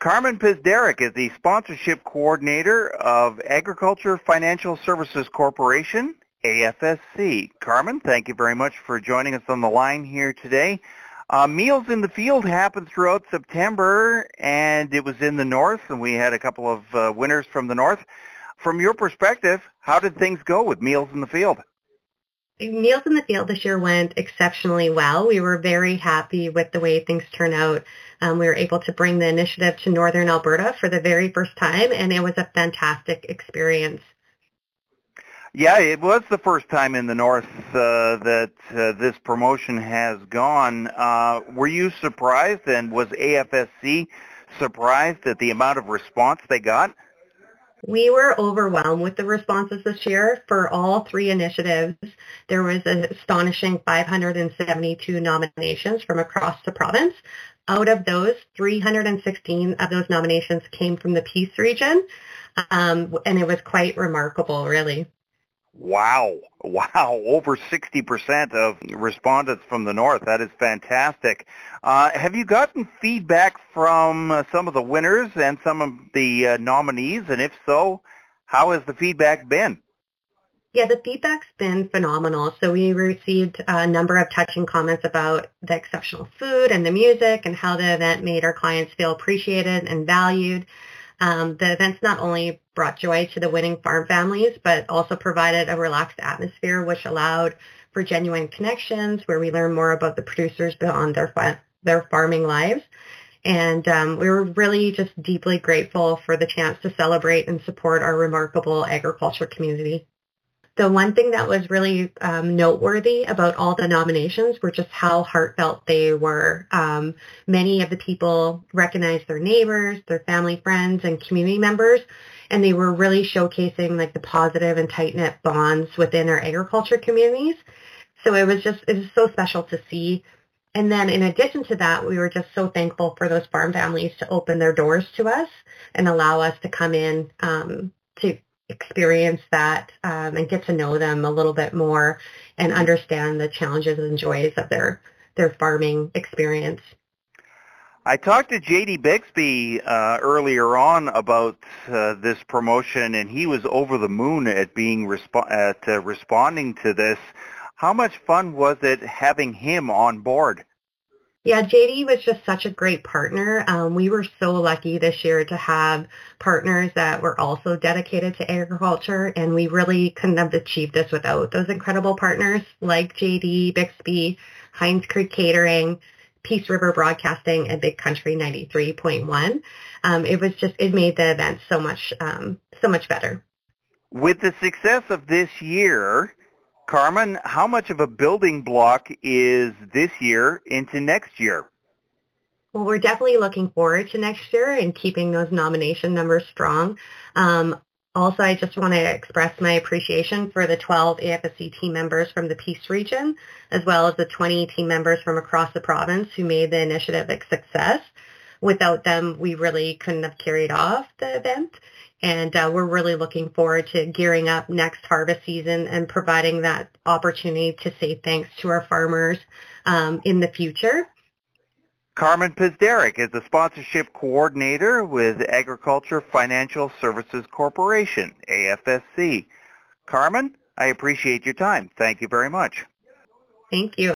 Carmen Pizderek is the sponsorship coordinator of Agriculture Financial Services Corporation, AFSC. Carmen, thank you very much for joining us on the line here today. Meals in the Field happened throughout September, and it was in the north, and we had a couple of winners from the north. From your perspective, how did things go with Meals in the Field? Meals in the Field this year went exceptionally well. We were very happy with the way things turned out. We were able to bring the initiative to Northern Alberta for the very first time, and it was a fantastic experience. Yeah, it was the first time in the north that this promotion has gone. Were you surprised, and was AFSC surprised at the amount of response they got? We were overwhelmed with the responses this year for all three initiatives. There was an astonishing 572 nominations from across the province. Out of those, 316 of those nominations came from the Peace region, and it was quite remarkable, really. Wow. Over 60% of respondents from the north. That is fantastic. Have you gotten feedback from some of the winners and some of the nominees? And if so, how has the feedback been? Yeah, the feedback's been phenomenal. So we received a number of touching comments about the exceptional food and the music and how the event made our clients feel appreciated and valued. The events not only brought joy to the winning farm families, but also provided a relaxed atmosphere, which allowed for genuine connections where we learn more about the producers beyond their farming lives. And we were really just deeply grateful for the chance to celebrate and support our remarkable agriculture community. The one thing that was really noteworthy about all the nominations were just how heartfelt they were. Many of the people recognized their neighbors, their family, friends, and community members, and they were really showcasing like the positive and tight-knit bonds within our agriculture communities. So it was so special to see. And then in addition to that, we were just so thankful for those farm families to open their doors to us and allow us to come in to experience that and get to know them a little bit more and understand the challenges and joys of their farming experience. I talked to J.D. Bixby earlier on about this promotion, and he was over the moon at being responding to this. How much fun was it having him on board? Yeah, JD was just such a great partner. We were so lucky this year to have partners that were also dedicated to agriculture, and we really couldn't have achieved this without those incredible partners like JD, Bixby, Heinz Creek Catering, Peace River Broadcasting, and Big Country 93.1. It made the event so much better. With the success of this year, Carmen, how much of a building block is this year into next year? Well, we're definitely looking forward to next year and keeping those nomination numbers strong. Also, I just want to express my appreciation for the 12 AFSC team members from the Peace region, as well as the 20 team members from across the province who made the initiative a success. Without them, we really couldn't have carried off the event. And we're really looking forward to gearing up next harvest season and providing that opportunity to say thanks to our farmers in the future. Carmen Pizderek is the sponsorship coordinator with Agriculture Financial Services Corporation, AFSC. Carmen, I appreciate your time. Thank you very much. Thank you.